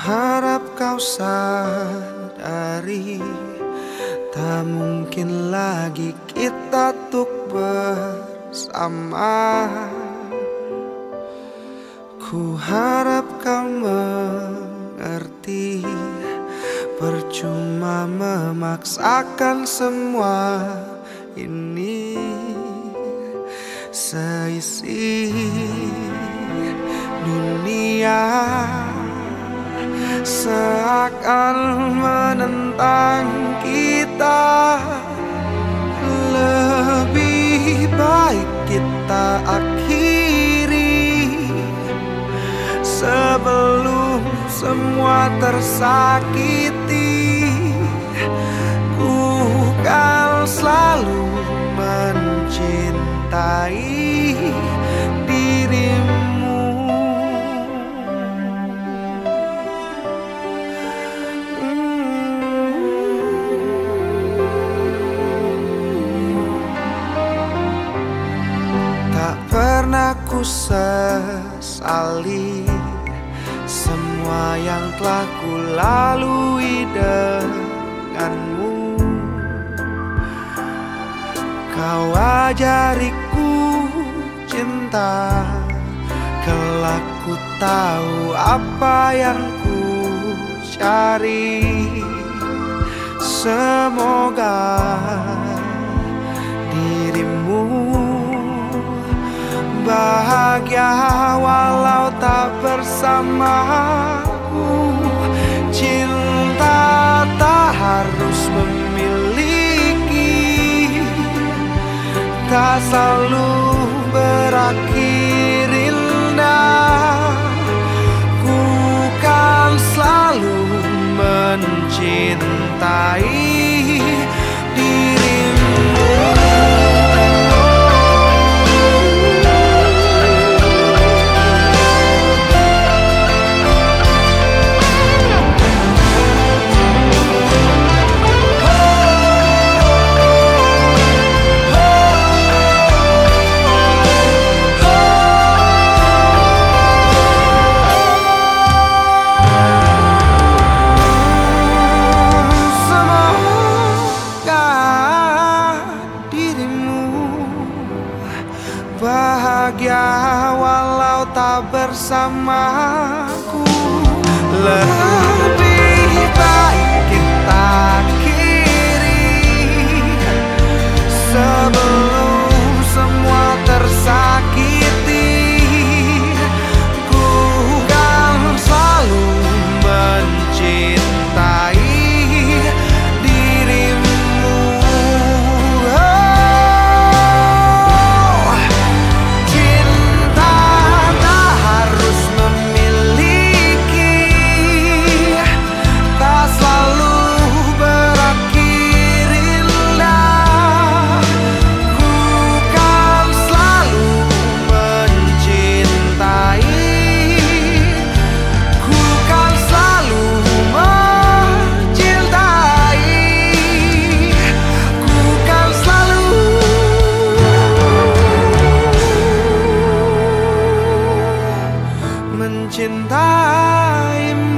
Harap kau sadari, tak mungkin lagi kita tuk bersama. Ku harap kau mengerti, percuma memaksakan semua ini. Seisi dunia seakan menentang kita. Lebih baik kita akhiri sebelum semua tersakiti. Ku kan selalu mencintai dirimu. Tak pernah ku sesali semua yang telah ku lalui denganmu. Kau ajariku cinta, kelak ku tahu apa yang ku cari. Semoga dirimu bahagia walau tak bersamaku. Cinta tak harus memiliki, tak selalu berakhir indah. Ku kan selalu mencintai dirimu. Bahagia walau tak bersamaku. Lebih baik kita akhiri sebelum semua tersakiti. Ku kan selalu mencintai mencintaimu.